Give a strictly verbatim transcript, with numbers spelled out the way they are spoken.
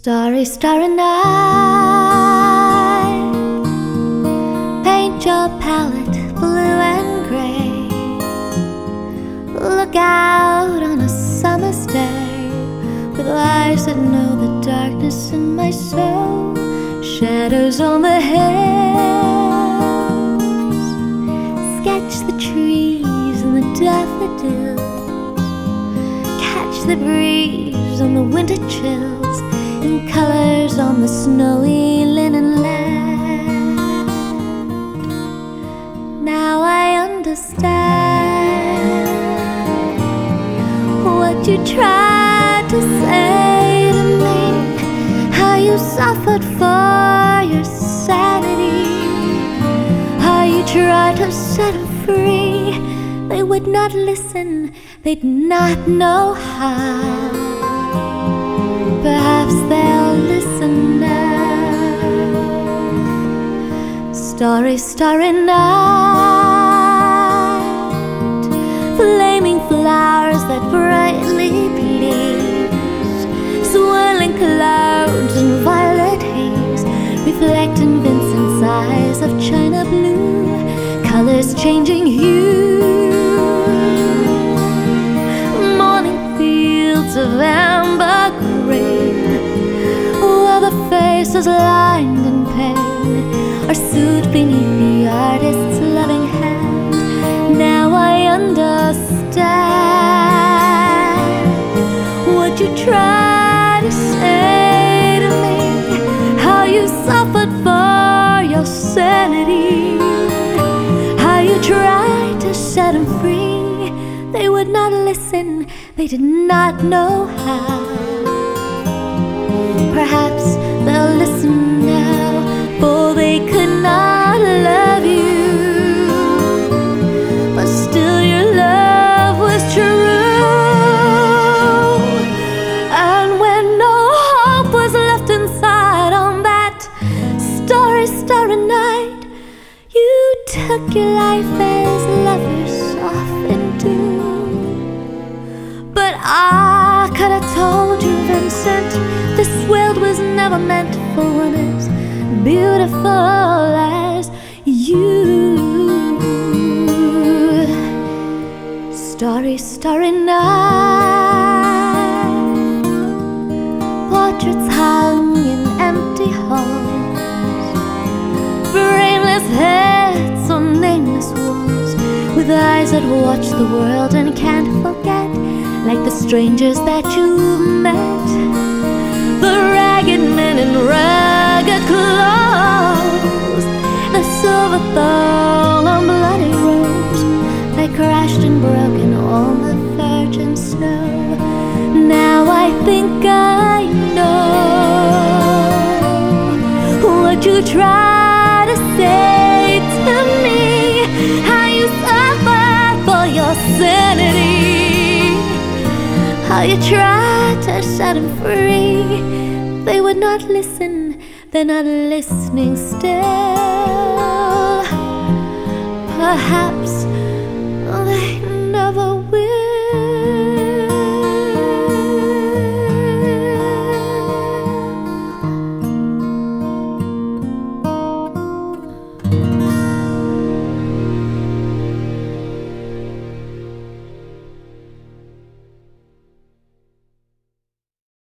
Starry, starry night, paint your palette blue and gray. Look out on a summer's day with eyes that know the darkness in my soul. Shadows on the hills, sketch the trees and the daffodils, catch the breeze on the winter chills, and colors on the snowy linen land. Now I understand what you tried to say to me, how you suffered for your sanity, how you tried to set them free. They would not listen, they'd not know how. Perhaps they'll listen now. Starry, starry night, flaming flowers that brightly please, swirling clouds and violet haze, reflect in Vincent's eyes of china blue, colors changing hue. Morning fields of amber green, while the faces lined in pain are soothed beneath the artist's loving hand. Now I understand what you tried to say to me, how you suffered for your sanity, how you tried to set them free. They would not listen, they did not know how. Perhaps they'll listen now, for they could not love you, but still your love was true. And when no hope was left inside on that starry, starry night, you took your life as lovers often do. But I could have told you, Vincent, this world was never meant for one as beautiful as you. Starry, starry night, portraits hung in empty halls, brainless heads on nameless walls, with eyes that watch the world and can't forget, like the strangers that you've met, the ragged men in ragged clothes, the silver thorn on bloody rose, they crashed and broken on the virgin snow. Now I think I know what you tried to say to me, how you suffered for your sanity, how you tried to set them free. They would not listen, they're not listening still. Perhaps